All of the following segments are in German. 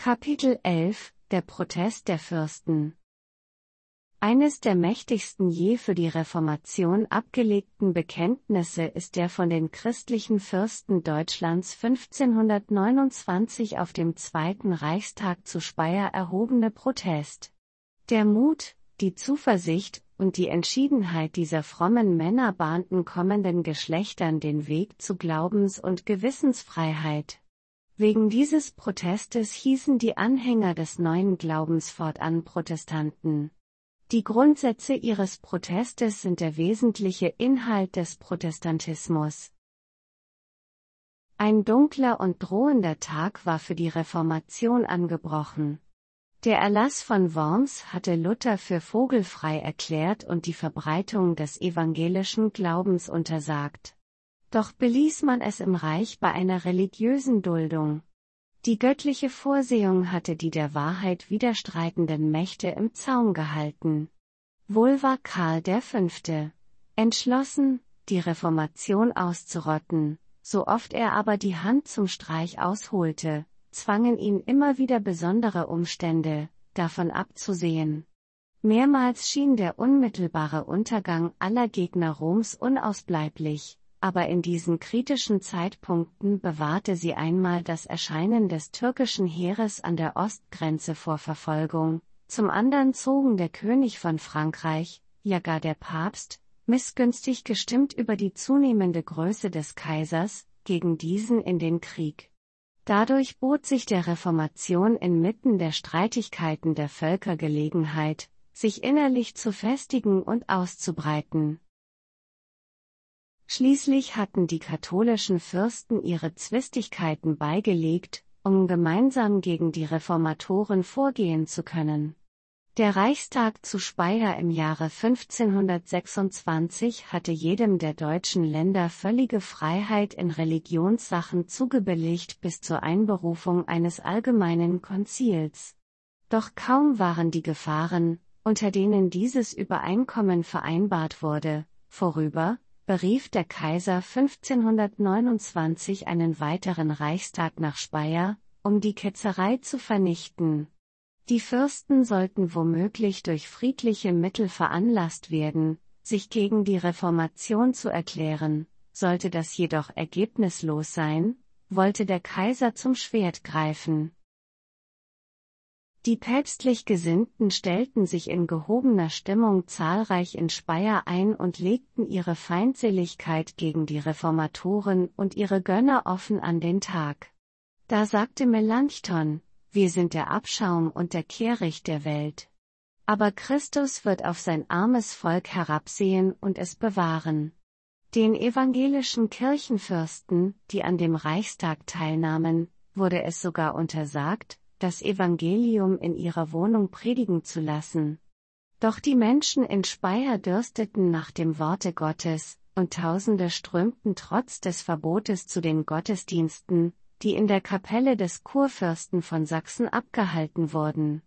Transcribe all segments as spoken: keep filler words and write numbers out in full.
Kapitel elf – Der Protest der Fürsten. Eines der mächtigsten je für die Reformation abgelegten Bekenntnisse ist der von den christlichen Fürsten Deutschlands fünfzehnhundertneunundzwanzig auf dem Zweiten Reichstag zu Speyer erhobene Protest. Der Mut, die Zuversicht und die Entschiedenheit dieser frommen Männer bahnten kommenden Geschlechtern den Weg zu Glaubens- und Gewissensfreiheit. Wegen dieses Protestes hießen die Anhänger des neuen Glaubens fortan Protestanten. Die Grundsätze ihres Protestes sind der wesentliche Inhalt des Protestantismus. Ein dunkler und drohender Tag war für die Reformation angebrochen. Der Erlass von Worms hatte Luther für vogelfrei erklärt und die Verbreitung des evangelischen Glaubens untersagt. Doch beließ man es im Reich bei einer religiösen Duldung. Die göttliche Vorsehung hatte die der Wahrheit widerstreitenden Mächte im Zaum gehalten. Wohl war Karl der Fünfte entschlossen, die Reformation auszurotten, so oft er aber die Hand zum Streich ausholte, zwangen ihn immer wieder besondere Umstände, davon abzusehen. Mehrmals schien der unmittelbare Untergang aller Gegner Roms unausbleiblich, aber in diesen kritischen Zeitpunkten bewahrte sie einmal das Erscheinen des türkischen Heeres an der Ostgrenze vor Verfolgung, zum anderen zogen der König von Frankreich, ja gar der Papst, missgünstig gestimmt über die zunehmende Größe des Kaisers, gegen diesen in den Krieg. Dadurch bot sich der Reformation inmitten der Streitigkeiten der Völker Gelegenheit, sich innerlich zu festigen und auszubreiten. Schließlich hatten die katholischen Fürsten ihre Zwistigkeiten beigelegt, um gemeinsam gegen die Reformatoren vorgehen zu können. Der Reichstag zu Speyer im Jahre fünfzehnhundertsechsundzwanzig hatte jedem der deutschen Länder völlige Freiheit in Religionssachen zugebilligt bis zur Einberufung eines allgemeinen Konzils. Doch kaum waren die Gefahren, unter denen dieses Übereinkommen vereinbart wurde, vorüber, berief der Kaiser fünfzehnhundertneunundzwanzig einen weiteren Reichstag nach Speyer, um die Ketzerei zu vernichten. Die Fürsten sollten womöglich durch friedliche Mittel veranlasst werden, sich gegen die Reformation zu erklären. Sollte das jedoch ergebnislos sein, wollte der Kaiser zum Schwert greifen. Die päpstlich Gesinnten stellten sich in gehobener Stimmung zahlreich in Speyer ein und legten ihre Feindseligkeit gegen die Reformatoren und ihre Gönner offen an den Tag. Da sagte Melanchthon: Wir sind der Abschaum und der Kehricht der Welt. Aber Christus wird auf sein armes Volk herabsehen und es bewahren. Den evangelischen Kirchenfürsten, die an dem Reichstag teilnahmen, wurde es sogar untersagt, das Evangelium in ihrer Wohnung predigen zu lassen. Doch die Menschen in Speyer dürsteten nach dem Worte Gottes, und Tausende strömten trotz des Verbotes zu den Gottesdiensten, die in der Kapelle des Kurfürsten von Sachsen abgehalten wurden.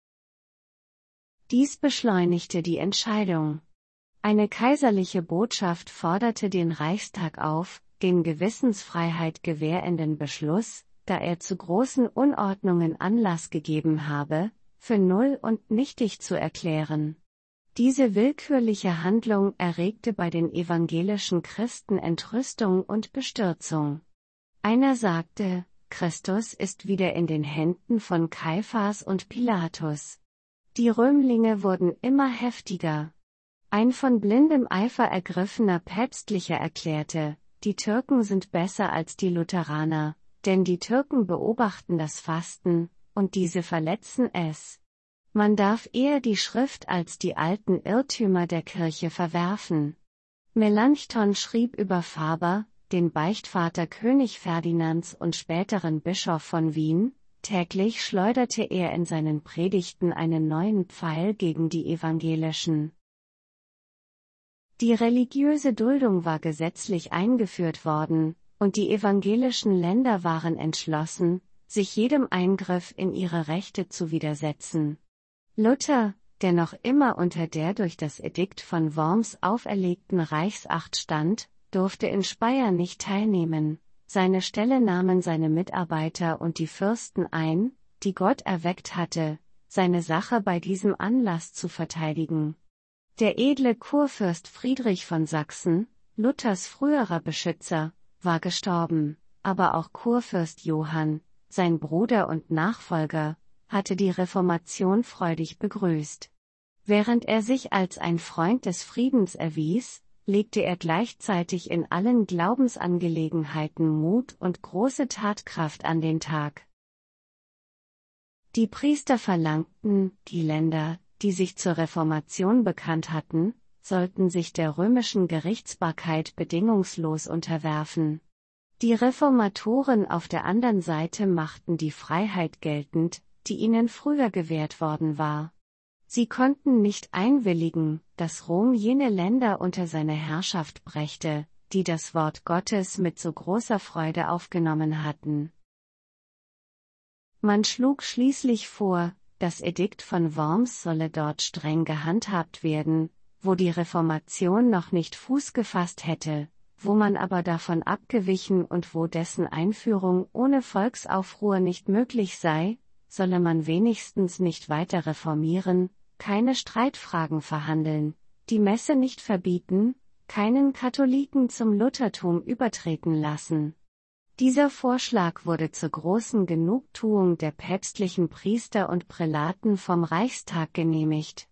Dies beschleunigte die Entscheidung. Eine kaiserliche Botschaft forderte den Reichstag auf, den Gewissensfreiheit gewährenden Beschluss, da er zu großen Unordnungen Anlass gegeben habe, für null und nichtig zu erklären. Diese willkürliche Handlung erregte bei den evangelischen Christen Entrüstung und Bestürzung. Einer sagte: Christus ist wieder in den Händen von Kaiphas und Pilatus. Die Römlinge wurden immer heftiger. Ein von blindem Eifer ergriffener Päpstlicher erklärte: Die Türken sind besser als die Lutheraner, denn die Türken beobachten das Fasten, und diese verletzen es. Man darf eher die Schrift als die alten Irrtümer der Kirche verwerfen. Melanchthon schrieb über Faber, den Beichtvater König Ferdinands und späteren Bischof von Wien: Täglich schleuderte er in seinen Predigten einen neuen Pfeil gegen die Evangelischen. Die religiöse Duldung war gesetzlich eingeführt worden, und die evangelischen Länder waren entschlossen, sich jedem Eingriff in ihre Rechte zu widersetzen. Luther, der noch immer unter der durch das Edikt von Worms auferlegten Reichsacht stand, durfte in Speyer nicht teilnehmen. Seine Stelle nahmen seine Mitarbeiter und die Fürsten ein, die Gott erweckt hatte, seine Sache bei diesem Anlass zu verteidigen. Der edle Kurfürst Friedrich von Sachsen, Luthers früherer Beschützer, war gestorben, aber auch Kurfürst Johann, sein Bruder und Nachfolger, hatte die Reformation freudig begrüßt. Während er sich als ein Freund des Friedens erwies, legte er gleichzeitig in allen Glaubensangelegenheiten Mut und große Tatkraft an den Tag. Die Priester verlangten, die Länder, die sich zur Reformation bekannt hatten, sollten sich der römischen Gerichtsbarkeit bedingungslos unterwerfen. Die Reformatoren auf der anderen Seite machten die Freiheit geltend, die ihnen früher gewährt worden war. Sie konnten nicht einwilligen, dass Rom jene Länder unter seine Herrschaft brächte, die das Wort Gottes mit so großer Freude aufgenommen hatten. Man schlug schließlich vor, das Edikt von Worms solle dort streng gehandhabt werden, wo die Reformation noch nicht Fuß gefasst hätte, wo man aber davon abgewichen und wo dessen Einführung ohne Volksaufruhr nicht möglich sei, solle man wenigstens nicht weiter reformieren, keine Streitfragen verhandeln, die Messe nicht verbieten, keinen Katholiken zum Luthertum übertreten lassen. Dieser Vorschlag wurde zur großen Genugtuung der päpstlichen Priester und Prälaten vom Reichstag genehmigt.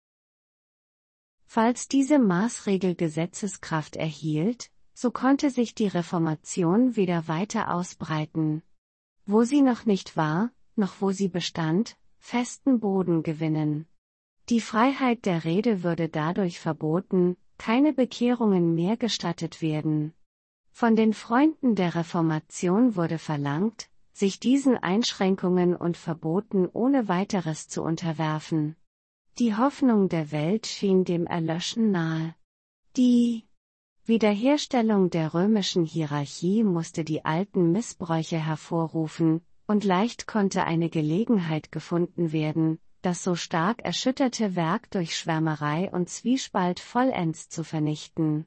Falls diese Maßregel Gesetzeskraft erhielt, so konnte sich die Reformation wieder weiter ausbreiten. Wo sie noch nicht war, noch wo sie bestand, festen Boden gewinnen. Die Freiheit der Rede würde dadurch verboten, keine Bekehrungen mehr gestattet werden. Von den Freunden der Reformation wurde verlangt, sich diesen Einschränkungen und Verboten ohne weiteres zu unterwerfen. Die Hoffnung der Welt schien dem Erlöschen nahe. Die Wiederherstellung der römischen Hierarchie musste die alten Missbräuche hervorrufen, und leicht konnte eine Gelegenheit gefunden werden, das so stark erschütterte Werk durch Schwärmerei und Zwiespalt vollends zu vernichten.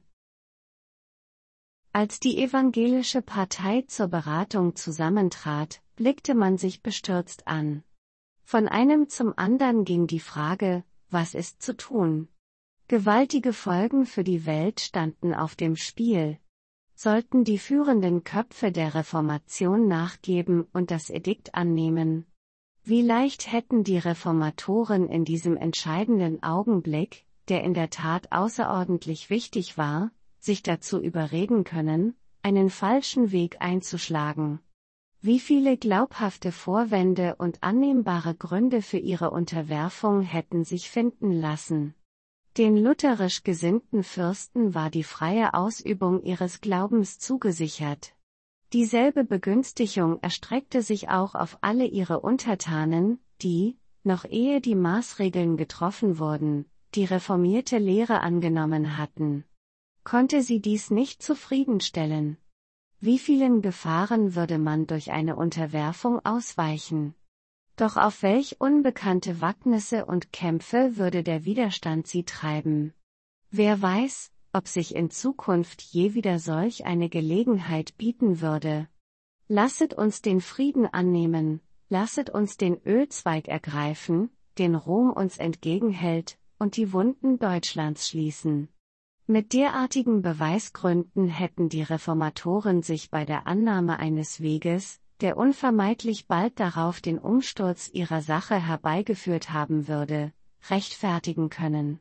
Als die evangelische Partei zur Beratung zusammentrat, blickte man sich bestürzt an. Von einem zum andern ging die Frage, was ist zu tun? Gewaltige Folgen für die Welt standen auf dem Spiel. Sollten die führenden Köpfe der Reformation nachgeben und das Edikt annehmen? Wie leicht hätten die Reformatoren in diesem entscheidenden Augenblick, der in der Tat außerordentlich wichtig war, sich dazu überreden können, einen falschen Weg einzuschlagen. Wie viele glaubhafte Vorwände und annehmbare Gründe für ihre Unterwerfung hätten sich finden lassen. Den lutherisch gesinnten Fürsten war die freie Ausübung ihres Glaubens zugesichert. Dieselbe Begünstigung erstreckte sich auch auf alle ihre Untertanen, die, noch ehe die Maßregeln getroffen wurden, die reformierte Lehre angenommen hatten. Konnte sie dies nicht zufriedenstellen? Wie vielen Gefahren würde man durch eine Unterwerfung ausweichen? Doch auf welch unbekannte Wagnisse und Kämpfe würde der Widerstand sie treiben? Wer weiß, ob sich in Zukunft je wieder solch eine Gelegenheit bieten würde. Lasset uns den Frieden annehmen, lasset uns den Ölzweig ergreifen, den Rom uns entgegenhält, und die Wunden Deutschlands schließen. Mit derartigen Beweisgründen hätten die Reformatoren sich bei der Annahme eines Weges, der unvermeidlich bald darauf den Umsturz ihrer Sache herbeigeführt haben würde, rechtfertigen können.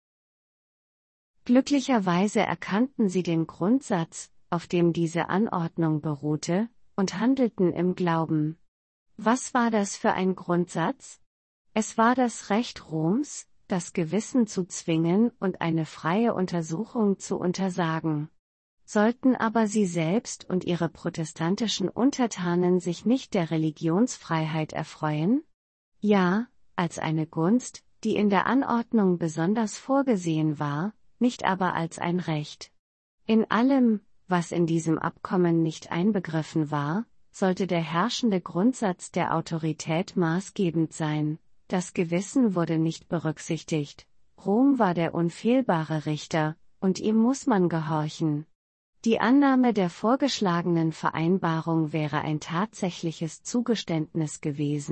Glücklicherweise erkannten sie den Grundsatz, auf dem diese Anordnung beruhte, und handelten im Glauben. Was war das für ein Grundsatz? Es war das Recht Roms, das Gewissen zu zwingen und eine freie Untersuchung zu untersagen. Sollten aber sie selbst und ihre protestantischen Untertanen sich nicht der Religionsfreiheit erfreuen? Ja, als eine Gunst, die in der Anordnung besonders vorgesehen war, nicht aber als ein Recht. In allem, was in diesem Abkommen nicht einbegriffen war, sollte der herrschende Grundsatz der Autorität maßgebend sein. Das Gewissen wurde nicht berücksichtigt. Rom war der unfehlbare Richter, und ihm muss man gehorchen. Die Annahme der vorgeschlagenen Vereinbarung wäre ein tatsächliches Zugeständnis gewesen,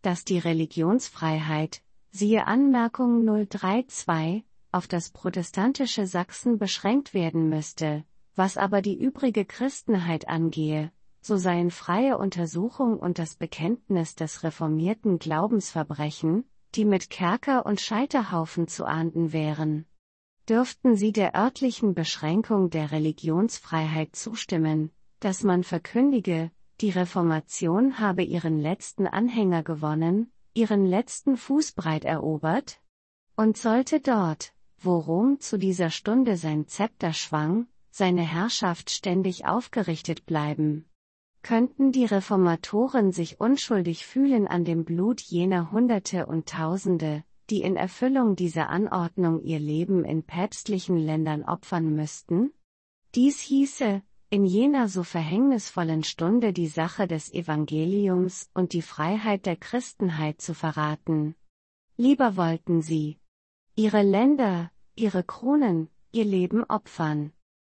dass die Religionsfreiheit, siehe Anmerkung null drei zwei, auf das protestantische Sachsen beschränkt werden müsste, was aber die übrige Christenheit angehe, so seien freie Untersuchung und das Bekenntnis des reformierten Glaubens Verbrechen, die mit Kerker und Scheiterhaufen zu ahnden wären. Dürften sie der örtlichen Beschränkung der Religionsfreiheit zustimmen, dass man verkündige, die Reformation habe ihren letzten Anhänger gewonnen, ihren letzten Fußbreit erobert? Und sollte dort, wo Rom zu dieser Stunde sein Zepter schwang, seine Herrschaft ständig aufgerichtet bleiben? Könnten die Reformatoren sich unschuldig fühlen an dem Blut jener Hunderte und Tausende, die in Erfüllung dieser Anordnung ihr Leben in päpstlichen Ländern opfern müssten? Dies hieße, in jener so verhängnisvollen Stunde die Sache des Evangeliums und die Freiheit der Christenheit zu verraten. Lieber wollten sie ihre Länder, ihre Kronen, ihr Leben opfern.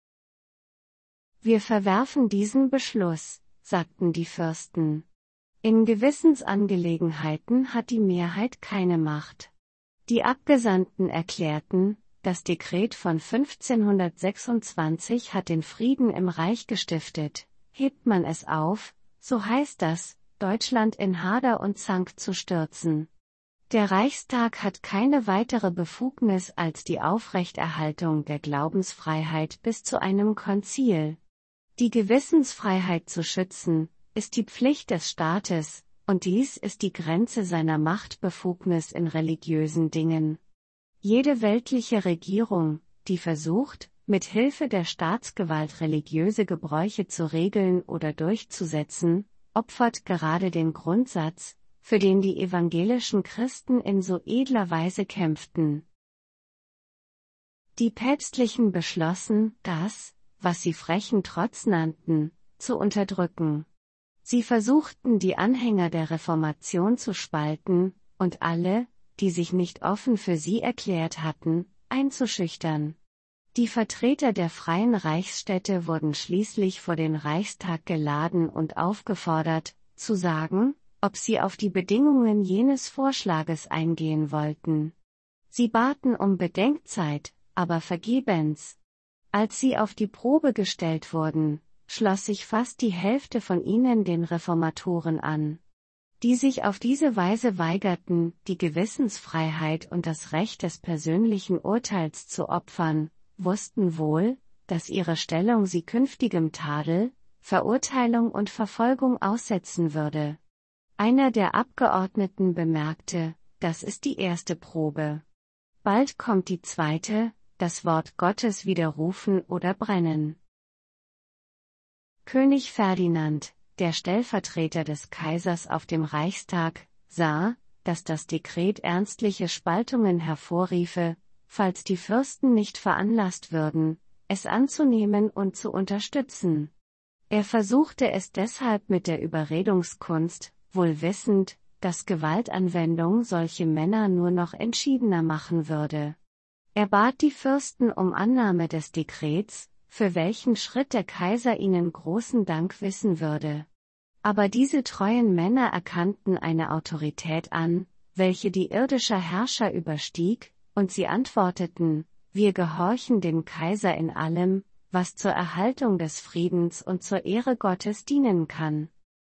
Wir verwerfen diesen Beschluss, sagten die Fürsten. In Gewissensangelegenheiten hat die Mehrheit keine Macht. Die Abgesandten erklärten, das Dekret von fünfzehnhundertsechsundzwanzig hat den Frieden im Reich gestiftet. Hebt man es auf, so heißt das, Deutschland in Hader und Zank zu stürzen. Der Reichstag hat keine weitere Befugnis als die Aufrechterhaltung der Glaubensfreiheit bis zu einem Konzil. Die Gewissensfreiheit zu schützen, ist die Pflicht des Staates, und dies ist die Grenze seiner Machtbefugnis in religiösen Dingen. Jede weltliche Regierung, die versucht, mit Hilfe der Staatsgewalt religiöse Gebräuche zu regeln oder durchzusetzen, opfert gerade den Grundsatz, für den die evangelischen Christen in so edler Weise kämpften. Die Päpstlichen beschlossen, das, was sie frechen Trotz nannten, zu unterdrücken. Sie versuchten die Anhänger der Reformation zu spalten, und alle, die sich nicht offen für sie erklärt hatten, einzuschüchtern. Die Vertreter der freien Reichsstädte wurden schließlich vor den Reichstag geladen und aufgefordert, zu sagen, ob sie auf die Bedingungen jenes Vorschlages eingehen wollten. Sie baten um Bedenkzeit, aber vergebens. Als sie auf die Probe gestellt wurden, schloss sich fast die Hälfte von ihnen den Reformatoren an. Die sich auf diese Weise weigerten, die Gewissensfreiheit und das Recht des persönlichen Urteils zu opfern, wussten wohl, dass ihre Stellung sie künftigem Tadel, Verurteilung und Verfolgung aussetzen würde. Einer der Abgeordneten bemerkte, das ist die erste Probe. Bald kommt die zweite, das Wort Gottes widerrufen oder brennen. König Ferdinand, der Stellvertreter des Kaisers auf dem Reichstag, sah, dass das Dekret ernstliche Spaltungen hervorriefe, falls die Fürsten nicht veranlasst würden, es anzunehmen und zu unterstützen. Er versuchte es deshalb mit der Überredungskunst, wohl wissend, dass Gewaltanwendung solche Männer nur noch entschiedener machen würde. Er bat die Fürsten um Annahme des Dekrets, für welchen Schritt der Kaiser ihnen großen Dank wissen würde. Aber diese treuen Männer erkannten eine Autorität an, welche die irdischer Herrscher überstieg, und sie antworteten, wir gehorchen dem Kaiser in allem, was zur Erhaltung des Friedens und zur Ehre Gottes dienen kann.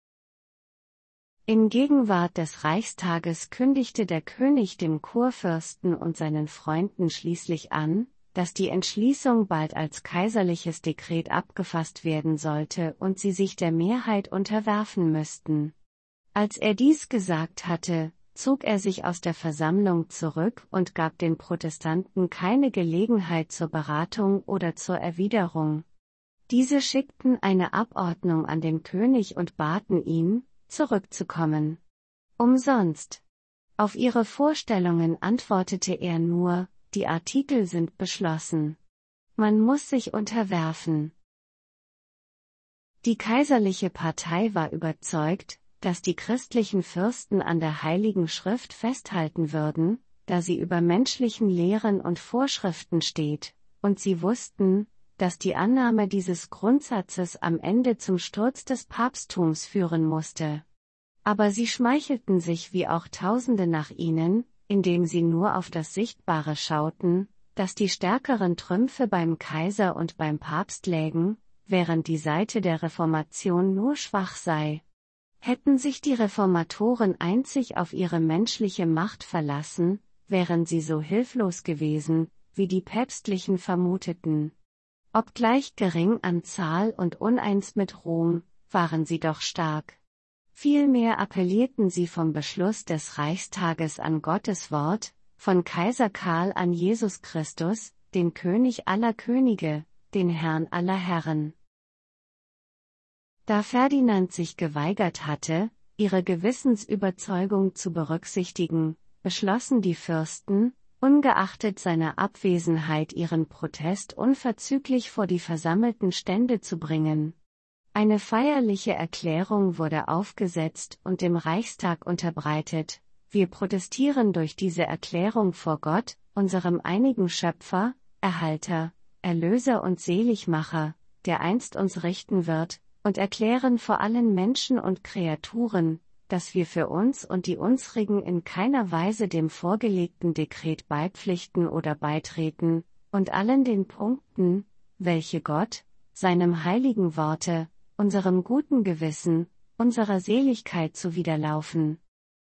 In Gegenwart des Reichstages kündigte der König dem Kurfürsten und seinen Freunden schließlich an, dass die Entschließung bald als kaiserliches Dekret abgefasst werden sollte und sie sich der Mehrheit unterwerfen müssten. Als er dies gesagt hatte, zog er sich aus der Versammlung zurück und gab den Protestanten keine Gelegenheit zur Beratung oder zur Erwiderung. Diese schickten eine Abordnung an den König und baten ihn, zurückzukommen. Umsonst. Auf ihre Vorstellungen antwortete er nur, die Artikel sind beschlossen. Man muss sich unterwerfen. Die kaiserliche Partei war überzeugt, dass die christlichen Fürsten an der Heiligen Schrift festhalten würden, da sie über menschlichen Lehren und Vorschriften steht, und sie wussten, dass die Annahme dieses Grundsatzes am Ende zum Sturz des Papsttums führen musste. Aber sie schmeichelten sich wie auch Tausende nach ihnen, indem sie nur auf das Sichtbare schauten, dass die stärkeren Trümpfe beim Kaiser und beim Papst lägen, während die Seite der Reformation nur schwach sei. Hätten sich die Reformatoren einzig auf ihre menschliche Macht verlassen, wären sie so hilflos gewesen, wie die Päpstlichen vermuteten. Obgleich gering an Zahl und uneins mit Rom, waren sie doch stark. Vielmehr appellierten sie vom Beschluss des Reichstages an Gottes Wort, von Kaiser Karl an Jesus Christus, den König aller Könige, den Herrn aller Herren. Da Ferdinand sich geweigert hatte, ihre Gewissensüberzeugung zu berücksichtigen, beschlossen die Fürsten, ungeachtet seiner Abwesenheit ihren Protest unverzüglich vor die versammelten Stände zu bringen. Eine feierliche Erklärung wurde aufgesetzt und dem Reichstag unterbreitet: Wir protestieren durch diese Erklärung vor Gott, unserem einigen Schöpfer, Erhalter, Erlöser und Seligmacher, der einst uns richten wird, und erklären vor allen Menschen und Kreaturen, dass wir für uns und die unsrigen in keiner Weise dem vorgelegten Dekret beipflichten oder beitreten, und allen den Punkten, welche Gott, seinem heiligen Worte, unserem guten Gewissen, unserer Seligkeit zuwiderlaufen.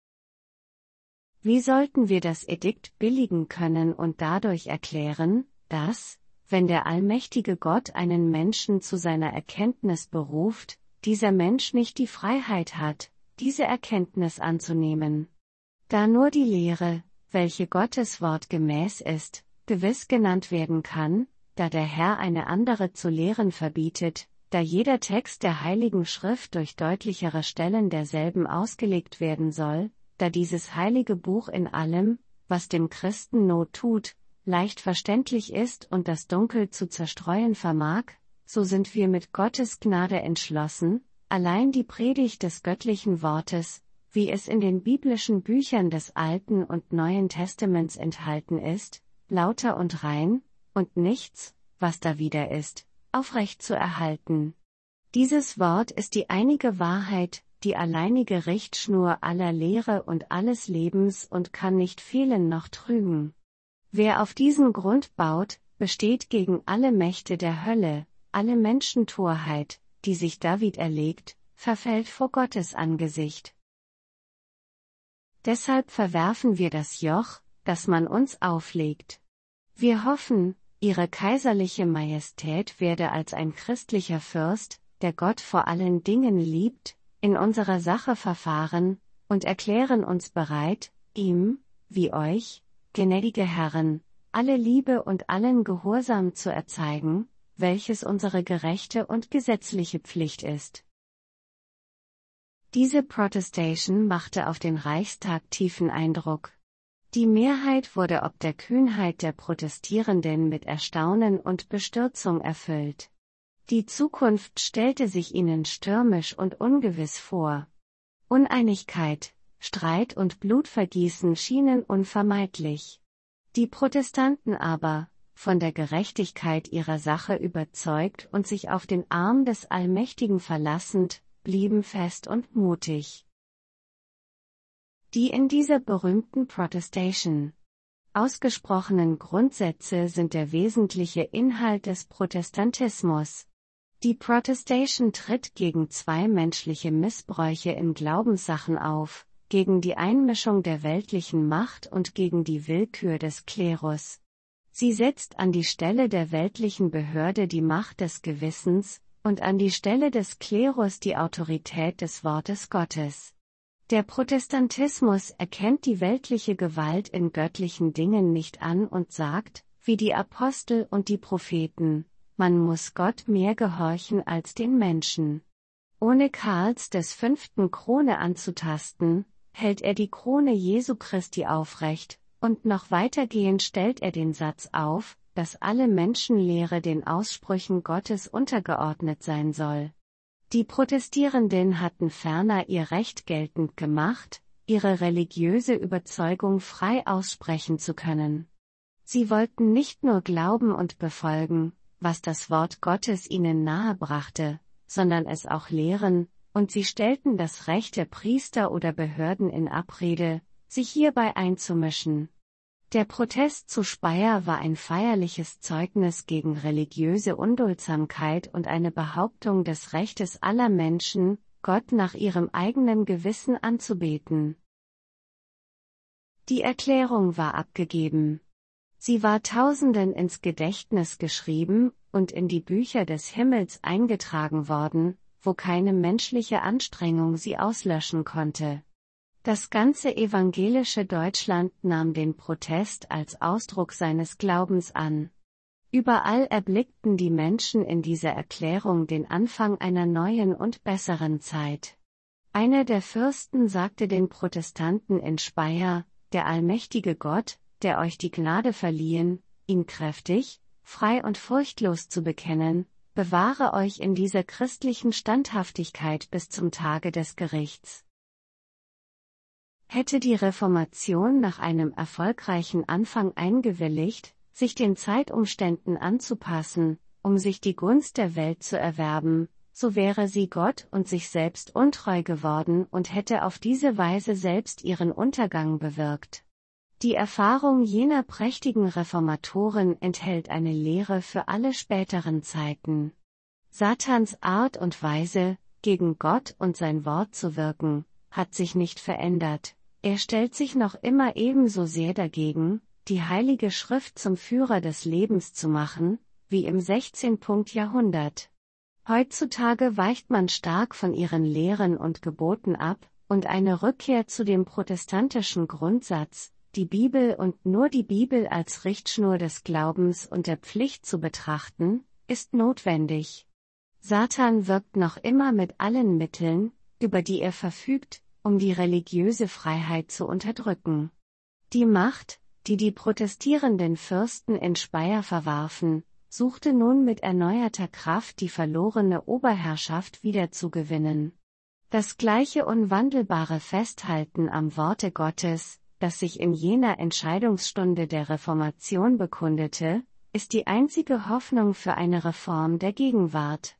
Wie sollten wir das Edikt billigen können und dadurch erklären, dass, wenn der allmächtige Gott einen Menschen zu seiner Erkenntnis beruft, dieser Mensch nicht die Freiheit hat, diese Erkenntnis anzunehmen? Da nur die Lehre, welche Gottes Wort gemäß ist, gewiss genannt werden kann, da der Herr eine andere zu lehren verbietet, da jeder Text der Heiligen Schrift durch deutlichere Stellen derselben ausgelegt werden soll, da dieses heilige Buch in allem, was dem Christen Not tut, leicht verständlich ist und das Dunkel zu zerstreuen vermag, so sind wir mit Gottes Gnade entschlossen, allein die Predigt des göttlichen Wortes, wie es in den biblischen Büchern des Alten und Neuen Testaments enthalten ist, lauter und rein, und nichts, was dawider ist, aufrecht zu erhalten. Dieses Wort ist die einige Wahrheit, die alleinige Richtschnur aller Lehre und alles Lebens und kann nicht fehlen noch trügen. Wer auf diesen Grund baut, besteht gegen alle Mächte der Hölle, alle Menschentorheit, die sich David erlegt, verfällt vor Gottes Angesicht. Deshalb verwerfen wir das Joch, das man uns auflegt. Wir hoffen, Ihre kaiserliche Majestät werde als ein christlicher Fürst, der Gott vor allen Dingen liebt, in unserer Sache verfahren, und erklären uns bereit, ihm, wie euch, gnädige Herren, alle Liebe und allen Gehorsam zu erzeigen, welches unsere gerechte und gesetzliche Pflicht ist. Diese Protestation machte auf den Reichstag tiefen Eindruck. Die Mehrheit wurde ob der Kühnheit der Protestierenden mit Erstaunen und Bestürzung erfüllt. Die Zukunft stellte sich ihnen stürmisch und ungewiss vor. Uneinigkeit, Streit und Blutvergießen schienen unvermeidlich. Die Protestanten aber, von der Gerechtigkeit ihrer Sache überzeugt und sich auf den Arm des Allmächtigen verlassend, blieben fest und mutig. Die in dieser berühmten Protestation ausgesprochenen Grundsätze sind der wesentliche Inhalt des Protestantismus. Die Protestation tritt gegen zwei menschliche Missbräuche in Glaubenssachen auf, gegen die Einmischung der weltlichen Macht und gegen die Willkür des Klerus. Sie setzt an die Stelle der weltlichen Behörde die Macht des Gewissens, und an die Stelle des Klerus die Autorität des Wortes Gottes. Der Protestantismus erkennt die weltliche Gewalt in göttlichen Dingen nicht an und sagt, wie die Apostel und die Propheten, man muss Gott mehr gehorchen als den Menschen. Ohne Karls des Fünften Krone anzutasten, hält er die Krone Jesu Christi aufrecht, und noch weitergehend stellt er den Satz auf, dass alle Menschenlehre den Aussprüchen Gottes untergeordnet sein soll. Die Protestierenden hatten ferner ihr Recht geltend gemacht, ihre religiöse Überzeugung frei aussprechen zu können. Sie wollten nicht nur glauben und befolgen, was das Wort Gottes ihnen nahebrachte, sondern es auch lehren, und sie stellten das Recht der Priester oder Behörden in Abrede, sich hierbei einzumischen. Der Protest zu Speyer war ein feierliches Zeugnis gegen religiöse Unduldsamkeit und eine Behauptung des Rechtes aller Menschen, Gott nach ihrem eigenen Gewissen anzubeten. Die Erklärung war abgegeben. Sie war Tausenden ins Gedächtnis geschrieben und in die Bücher des Himmels eingetragen worden, wo keine menschliche Anstrengung sie auslöschen konnte. Das ganze evangelische Deutschland nahm den Protest als Ausdruck seines Glaubens an. Überall erblickten die Menschen in dieser Erklärung den Anfang einer neuen und besseren Zeit. Einer der Fürsten sagte den Protestanten in Speyer: Der allmächtige Gott, der euch die Gnade verliehen, ihn kräftig, frei und furchtlos zu bekennen, bewahre euch in dieser christlichen Standhaftigkeit bis zum Tage des Gerichts. Hätte die Reformation nach einem erfolgreichen Anfang eingewilligt, sich den Zeitumständen anzupassen, um sich die Gunst der Welt zu erwerben, so wäre sie Gott und sich selbst untreu geworden und hätte auf diese Weise selbst ihren Untergang bewirkt. Die Erfahrung jener prächtigen Reformatoren enthält eine Lehre für alle späteren Zeiten. Satans Art und Weise, gegen Gott und sein Wort zu wirken, hat sich nicht verändert. Er stellt sich noch immer ebenso sehr dagegen, die Heilige Schrift zum Führer des Lebens zu machen, wie im sechzehnten Jahrhundert. Heutzutage weicht man stark von ihren Lehren und Geboten ab, und eine Rückkehr zu dem protestantischen Grundsatz, die Bibel und nur die Bibel als Richtschnur des Glaubens und der Pflicht zu betrachten, ist notwendig. Satan wirkt noch immer mit allen Mitteln, über die er verfügt, um die religiöse Freiheit zu unterdrücken. Die Macht, die die protestierenden Fürsten in Speyer verwarfen, suchte nun mit erneuerter Kraft die verlorene Oberherrschaft wiederzugewinnen. Das gleiche unwandelbare Festhalten am Worte Gottes, das sich in jener Entscheidungsstunde der Reformation bekundete, ist die einzige Hoffnung für eine Reform der Gegenwart.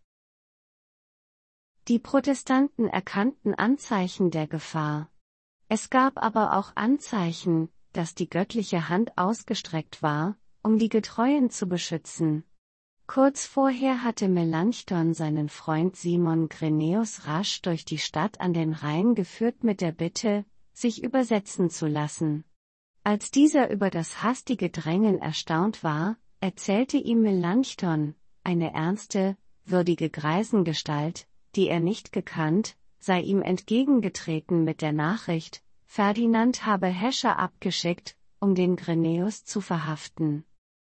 Die Protestanten erkannten Anzeichen der Gefahr. Es gab aber auch Anzeichen, dass die göttliche Hand ausgestreckt war, um die Getreuen zu beschützen. Kurz vorher hatte Melanchthon seinen Freund Simon Grenäus rasch durch die Stadt an den Rhein geführt mit der Bitte, sich übersetzen zu lassen. Als dieser über das hastige Drängen erstaunt war, erzählte ihm Melanchthon, eine ernste, würdige Greisengestalt, die er nicht gekannt, sei ihm entgegengetreten mit der Nachricht, Ferdinand habe Häscher abgeschickt, um den Grenäus zu verhaften.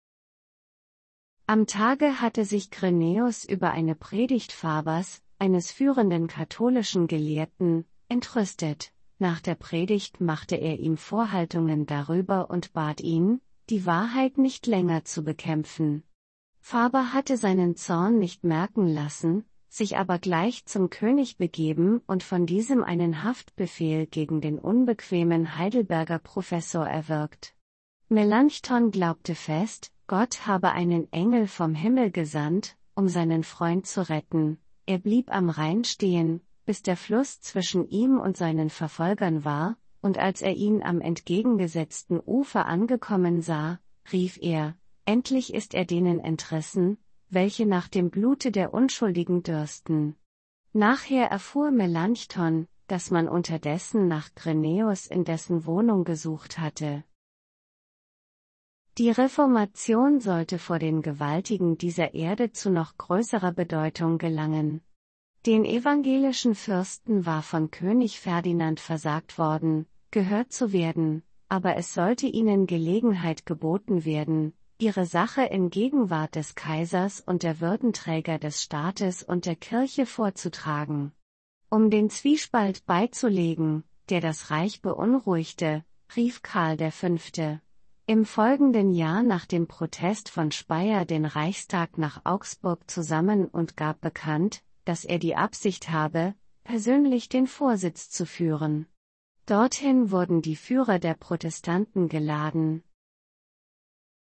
Am Tage hatte sich Grenäus über eine Predigt Fabers, eines führenden katholischen Gelehrten, entrüstet. Nach der Predigt machte er ihm Vorhaltungen darüber und bat ihn, die Wahrheit nicht länger zu bekämpfen. Faber hatte seinen Zorn nicht merken lassen, sich aber gleich zum König begeben und von diesem einen Haftbefehl gegen den unbequemen Heidelberger Professor erwirkt. Melanchthon glaubte fest, Gott habe einen Engel vom Himmel gesandt, um seinen Freund zu retten. Er blieb am Rhein stehen, bis der Fluss zwischen ihm und seinen Verfolgern war, und als er ihn am entgegengesetzten Ufer angekommen sah, rief er, endlich ist er denen entrissen, welche nach dem Blute der Unschuldigen dürsten. Nachher erfuhr Melanchthon, dass man unterdessen nach Grenäus in dessen Wohnung gesucht hatte. Die Reformation sollte vor den Gewaltigen dieser Erde zu noch größerer Bedeutung gelangen. Den evangelischen Fürsten war von König Ferdinand versagt worden, gehört zu werden, aber es sollte ihnen Gelegenheit geboten werden, ihre Sache in Gegenwart des Kaisers und der Würdenträger des Staates und der Kirche vorzutragen. Um den Zwiespalt beizulegen, der das Reich beunruhigte, rief Karl der Fünfte im folgenden Jahr nach dem Protest von Speyer den Reichstag nach Augsburg zusammen und gab bekannt, dass er die Absicht habe, persönlich den Vorsitz zu führen. Dorthin wurden die Führer der Protestanten geladen.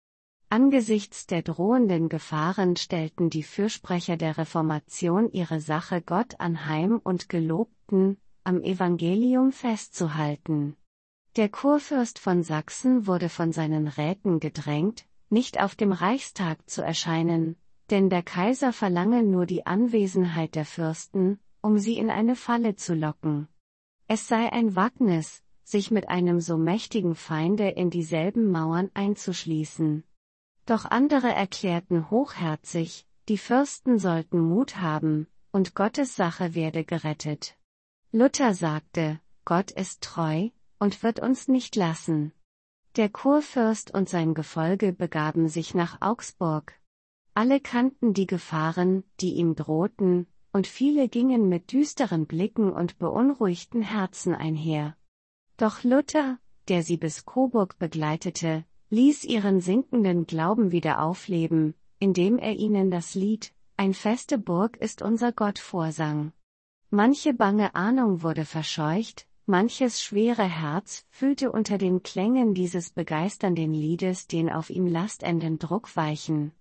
Angesichts der drohenden Gefahren stellten die Fürsprecher der Reformation ihre Sache Gott anheim und gelobten, am Evangelium festzuhalten. Der Kurfürst von Sachsen wurde von seinen Räten gedrängt, nicht auf dem Reichstag zu erscheinen, denn der Kaiser verlange nur die Anwesenheit der Fürsten, um sie in eine Falle zu locken. Es sei ein Wagnis, sich mit einem so mächtigen Feinde in dieselben Mauern einzuschließen. Doch andere erklärten hochherzig, die Fürsten sollten Mut haben, und Gottes Sache werde gerettet. Luther sagte, Gott ist treu, und wird uns nicht lassen. Der Kurfürst und sein Gefolge begaben sich nach Augsburg. Alle kannten die Gefahren, die ihm drohten, und viele gingen mit düsteren Blicken und beunruhigten Herzen einher. Doch Luther, der sie bis Coburg begleitete, ließ ihren sinkenden Glauben wieder aufleben, indem er ihnen das Lied »Ein feste Burg ist unser Gott« vorsang. Manche bange Ahnung wurde verscheucht, manches schwere Herz fühlte unter den Klängen dieses begeisternden Liedes den auf ihm lastenden Druck weichen.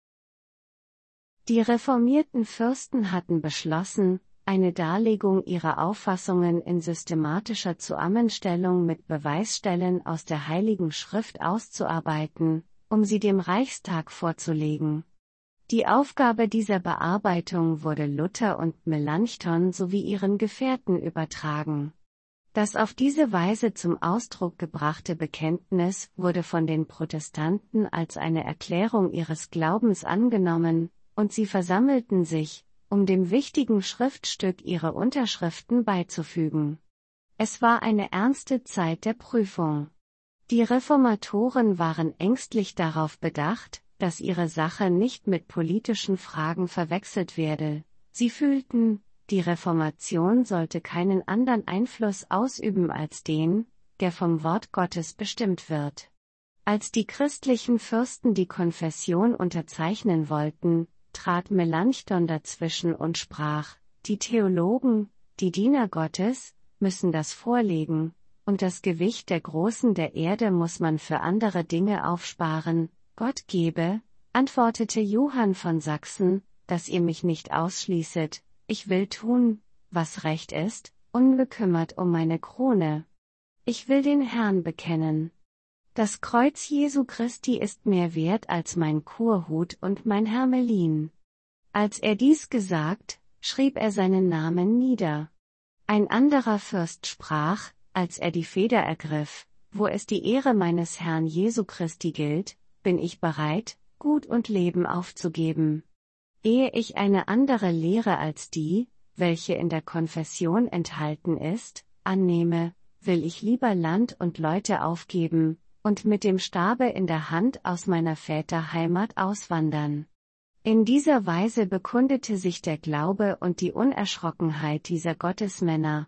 Die reformierten Fürsten hatten beschlossen, eine Darlegung ihrer Auffassungen in systematischer Zusammenstellung mit Beweisstellen aus der Heiligen Schrift auszuarbeiten, um sie dem Reichstag vorzulegen. Die Aufgabe dieser Bearbeitung wurde Luther und Melanchthon sowie ihren Gefährten übertragen. Das auf diese Weise zum Ausdruck gebrachte Bekenntnis wurde von den Protestanten als eine Erklärung ihres Glaubens angenommen, und sie versammelten sich, um dem wichtigen Schriftstück ihre Unterschriften beizufügen. Es war eine ernste Zeit der Prüfung. Die Reformatoren waren ängstlich darauf bedacht, dass ihre Sache nicht mit politischen Fragen verwechselt werde. Sie fühlten, die Reformation sollte keinen anderen Einfluss ausüben als den, der vom Wort Gottes bestimmt wird. Als die christlichen Fürsten die Konfession unterzeichnen wollten, trat Melanchthon dazwischen und sprach, die Theologen, die Diener Gottes, müssen das vorlegen, und das Gewicht der Großen der Erde muss man für andere Dinge aufsparen. Gott gebe, antwortete Johann von Sachsen, dass ihr mich nicht ausschließet, ich will tun, was recht ist, unbekümmert um meine Krone. Ich will den Herrn bekennen. Das Kreuz Jesu Christi ist mehr wert als mein Kurhut und mein Hermelin. Als er dies gesagt, schrieb er seinen Namen nieder. Ein anderer Fürst sprach, als er die Feder ergriff, wo es die Ehre meines Herrn Jesu Christi gilt, bin ich bereit, Gut und Leben aufzugeben. Ehe ich eine andere Lehre als die, welche in der Konfession enthalten ist, annehme, will ich lieber Land und Leute aufgeben, und mit dem Stabe in der Hand aus meiner Väter Heimat auswandern. In dieser Weise bekundete sich der Glaube und die Unerschrockenheit dieser Gottesmänner.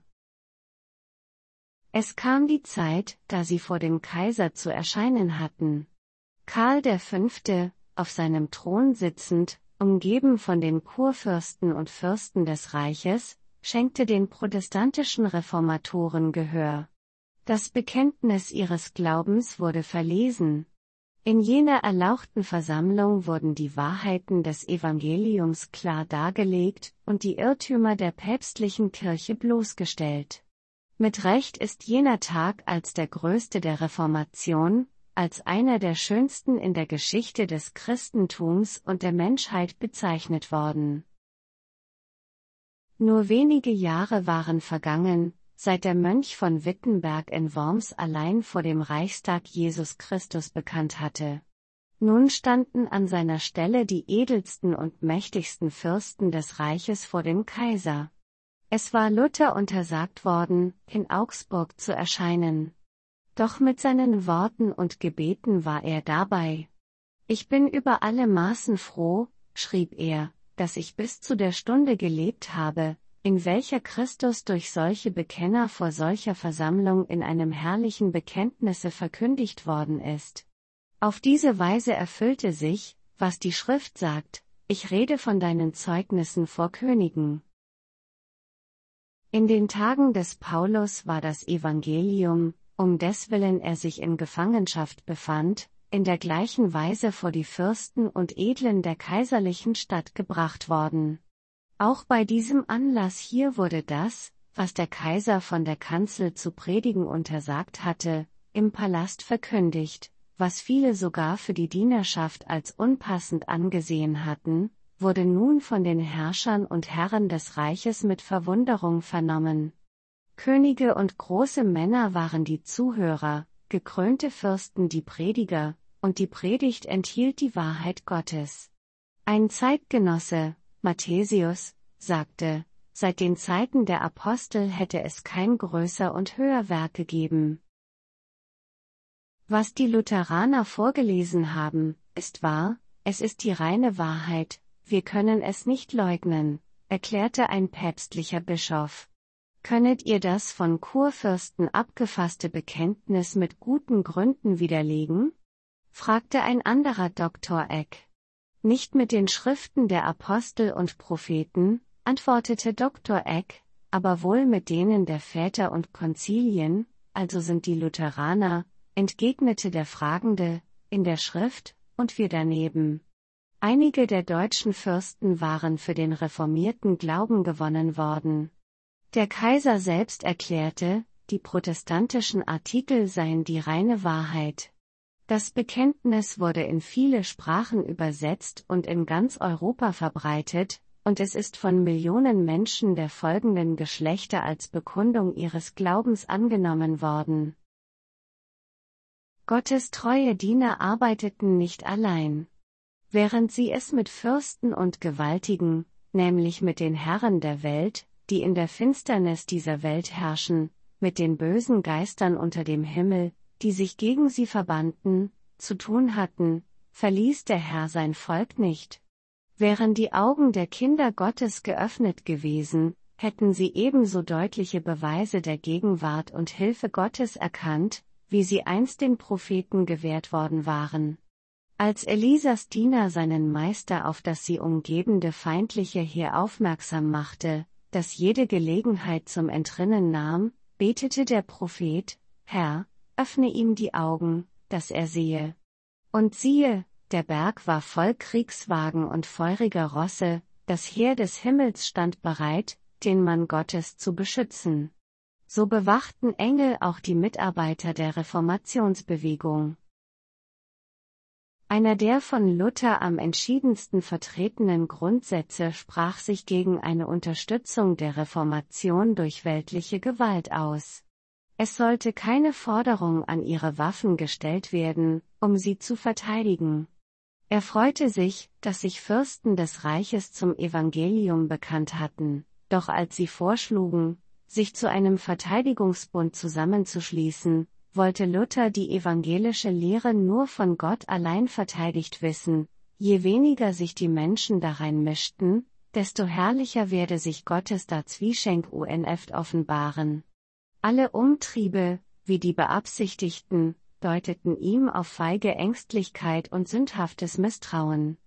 Es kam die Zeit, da sie vor dem Kaiser zu erscheinen hatten. Karl der Fünfte, auf seinem Thron sitzend, umgeben von den Kurfürsten und Fürsten des Reiches, schenkte den protestantischen Reformatoren Gehör. Das Bekenntnis ihres Glaubens wurde verlesen. In jener erlauchten Versammlung wurden die Wahrheiten des Evangeliums klar dargelegt und die Irrtümer der päpstlichen Kirche bloßgestellt. Mit Recht ist jener Tag als der größte der Reformation, als einer der schönsten in der Geschichte des Christentums und der Menschheit bezeichnet worden. Nur wenige Jahre waren vergangen, seit der Mönch von Wittenberg in Worms allein vor dem Reichstag Jesus Christus bekannt hatte. Nun standen an seiner Stelle die edelsten und mächtigsten Fürsten des Reiches vor dem Kaiser. Es war Luther untersagt worden, in Augsburg zu erscheinen. Doch mit seinen Worten und Gebeten war er dabei. Ich bin über alle Maßen froh, schrieb er, dass ich bis zu der Stunde gelebt habe, in welcher Christus durch solche Bekenner vor solcher Versammlung in einem herrlichen Bekenntnisse verkündigt worden ist. Auf diese Weise erfüllte sich, was die Schrift sagt, ich rede von deinen Zeugnissen vor Königen. In den Tagen des Paulus war das Evangelium, um deswillen er sich in Gefangenschaft befand, in der gleichen Weise vor die Fürsten und Edlen der kaiserlichen Stadt gebracht worden. Auch bei diesem Anlass hier wurde das, was der Kaiser von der Kanzel zu predigen untersagt hatte, im Palast verkündigt, was viele sogar für die Dienerschaft als unpassend angesehen hatten, wurde nun von den Herrschern und Herren des Reiches mit Verwunderung vernommen. Könige und große Männer waren die Zuhörer, gekrönte Fürsten die Prediger, und die Predigt enthielt die Wahrheit Gottes. Ein Zeitgenosse, Mathesius, sagte, seit den Zeiten der Apostel hätte es kein größer und höher Werk gegeben. Was die Lutheraner vorgelesen haben, ist wahr, es ist die reine Wahrheit, wir können es nicht leugnen, erklärte ein päpstlicher Bischof. Könnet ihr das von Kurfürsten abgefasste Bekenntnis mit guten Gründen widerlegen? Fragte ein anderer Doktor Eck. Nicht mit den Schriften der Apostel und Propheten, antwortete Doktor Eck, aber wohl mit denen der Väter und Konzilien, also sind die Lutheraner, entgegnete der Fragende, in der Schrift, und wir daneben. Einige der deutschen Fürsten waren für den reformierten Glauben gewonnen worden. Der Kaiser selbst erklärte, die protestantischen Artikel seien die reine Wahrheit. Das Bekenntnis wurde in viele Sprachen übersetzt und in ganz Europa verbreitet, und es ist von Millionen Menschen der folgenden Geschlechter als Bekundung ihres Glaubens angenommen worden. Gottes treue Diener arbeiteten nicht allein. Während sie es mit Fürsten und Gewaltigen, nämlich mit den Herren der Welt, die in der Finsternis dieser Welt herrschen, mit den bösen Geistern unter dem Himmel, die sich gegen sie verbanden, zu tun hatten, verließ der Herr sein Volk nicht. Wären die Augen der Kinder Gottes geöffnet gewesen, hätten sie ebenso deutliche Beweise der Gegenwart und Hilfe Gottes erkannt, wie sie einst den Propheten gewährt worden waren. Als Elisas Diener seinen Meister auf das sie umgebende feindliche Heer aufmerksam machte, das jede Gelegenheit zum Entrinnen nahm, betete der Prophet, Herr, öffne ihm die Augen, dass er sehe. Und siehe, der Berg war voll Kriegswagen und feuriger Rosse, das Heer des Himmels stand bereit, den Mann Gottes zu beschützen. So bewachten Engel auch die Mitarbeiter der Reformationsbewegung. Einer der von Luther am entschiedensten vertretenen Grundsätze sprach sich gegen eine Unterstützung der Reformation durch weltliche Gewalt aus. Es sollte keine Forderung an ihre Waffen gestellt werden, um sie zu verteidigen. Er freute sich, dass sich Fürsten des Reiches zum Evangelium bekannt hatten, doch als sie vorschlugen, sich zu einem Verteidigungsbund zusammenzuschließen, wollte Luther die evangelische Lehre nur von Gott allein verteidigt wissen. Je weniger sich die Menschen darein mischten, desto herrlicher werde sich Gottes Dazwieschenk unft offenbaren. Alle Umtriebe, wie die beabsichtigten, deuteten ihm auf feige Ängstlichkeit und sündhaftes Misstrauen.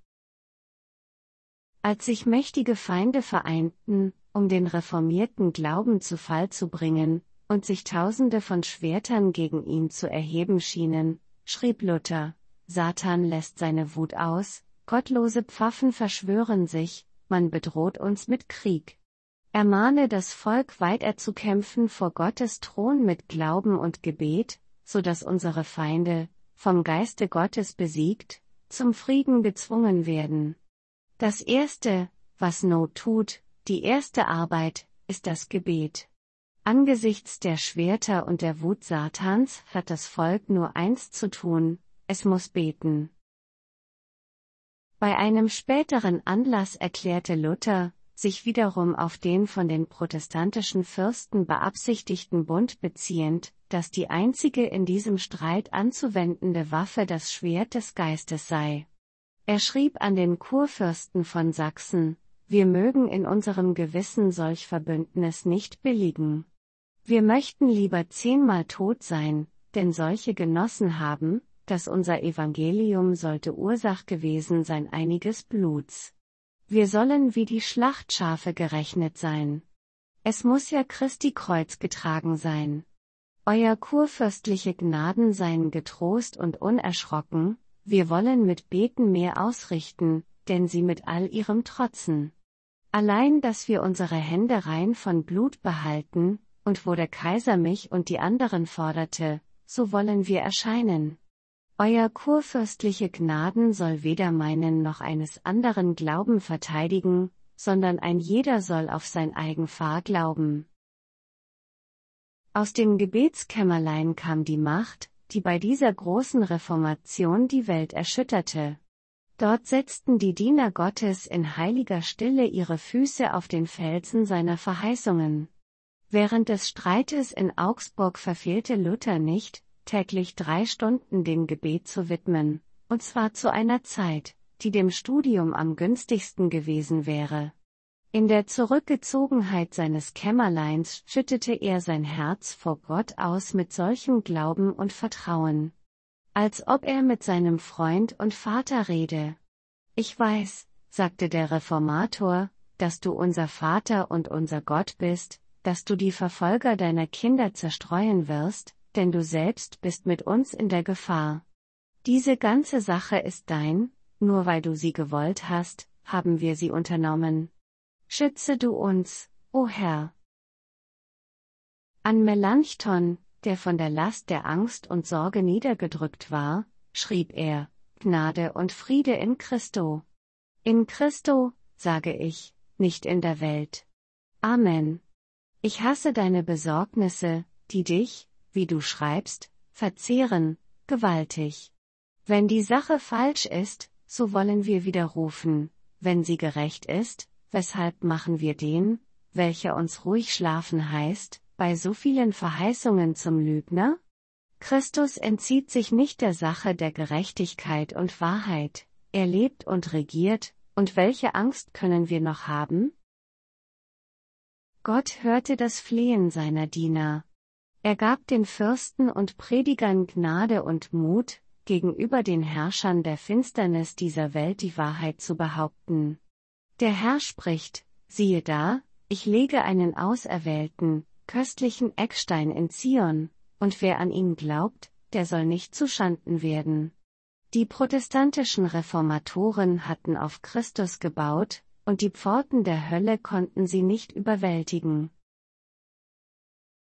Als sich mächtige Feinde vereinten, um den reformierten Glauben zu Fall zu bringen, und sich Tausende von Schwertern gegen ihn zu erheben schienen, schrieb Luther, Satan lässt seine Wut aus, gottlose Pfaffen verschwören sich, man bedroht uns mit Krieg. Ermahne das Volk weiter zu kämpfen vor Gottes Thron mit Glauben und Gebet, so dass unsere Feinde, vom Geiste Gottes besiegt, zum Frieden gezwungen werden. Das Erste, was Not tut, die erste Arbeit, ist das Gebet. Angesichts der Schwerter und der Wut Satans hat das Volk nur eins zu tun, es muss beten. Bei einem späteren Anlass erklärte Luther, sich wiederum auf den von den protestantischen Fürsten beabsichtigten Bund beziehend, dass die einzige in diesem Streit anzuwendende Waffe das Schwert des Geistes sei. Er schrieb an den Kurfürsten von Sachsen, wir mögen in unserem Gewissen solch Verbündnis nicht billigen. Wir möchten lieber zehnmal tot sein, denn solche Genossen haben, dass unser Evangelium sollte Ursach gewesen sein einiges Bluts. Wir sollen wie die Schlachtschafe gerechnet sein. Es muss ja Christi Kreuz getragen sein. Euer kurfürstliche Gnaden seien getrost und unerschrocken, wir wollen mit Beten mehr ausrichten, denn sie mit all ihrem trotzen. Allein, dass wir unsere Hände rein von Blut behalten, und wo der Kaiser mich und die anderen forderte, so wollen wir erscheinen. Euer kurfürstliche Gnaden soll weder meinen noch eines anderen Glauben verteidigen, sondern ein jeder soll auf sein eigen Fahr glauben. Aus dem Gebetskämmerlein kam die Macht, die bei dieser großen Reformation die Welt erschütterte. Dort setzten die Diener Gottes in heiliger Stille ihre Füße auf den Felsen seiner Verheißungen. Während des Streites in Augsburg verfehlte Luther nicht, täglich drei Stunden dem Gebet zu widmen, und zwar zu einer Zeit, die dem Studium am günstigsten gewesen wäre. In der Zurückgezogenheit seines Kämmerleins schüttete er sein Herz vor Gott aus mit solchem Glauben und Vertrauen, als ob er mit seinem Freund und Vater rede. Ich weiß, sagte der Reformator, dass du unser Vater und unser Gott bist, dass du die Verfolger deiner Kinder zerstreuen wirst, denn du selbst bist mit uns in der Gefahr. Diese ganze Sache ist dein, nur weil du sie gewollt hast, haben wir sie unternommen. Schütze du uns, o Herr. An Melanchthon, der von der Last der Angst und Sorge niedergedrückt war, schrieb er, Gnade und Friede in Christo. In Christo, sage ich, nicht in der Welt. Amen. Ich hasse deine Besorgnisse, die dich, wie du schreibst, verzehren, gewaltig. Wenn die Sache falsch ist, so wollen wir widerrufen, wenn sie gerecht ist, weshalb machen wir den, welcher uns ruhig schlafen heißt, bei so vielen Verheißungen zum Lügner? Christus entzieht sich nicht der Sache der Gerechtigkeit und Wahrheit, er lebt und regiert, und welche Angst können wir noch haben? Gott hörte das Flehen seiner Diener. Er gab den Fürsten und Predigern Gnade und Mut, gegenüber den Herrschern der Finsternis dieser Welt die Wahrheit zu behaupten. Der Herr spricht, siehe da, ich lege einen auserwählten, köstlichen Eckstein in Zion, und wer an ihn glaubt, der soll nicht zuschanden werden. Die protestantischen Reformatoren hatten auf Christus gebaut, und die Pforten der Hölle konnten sie nicht überwältigen.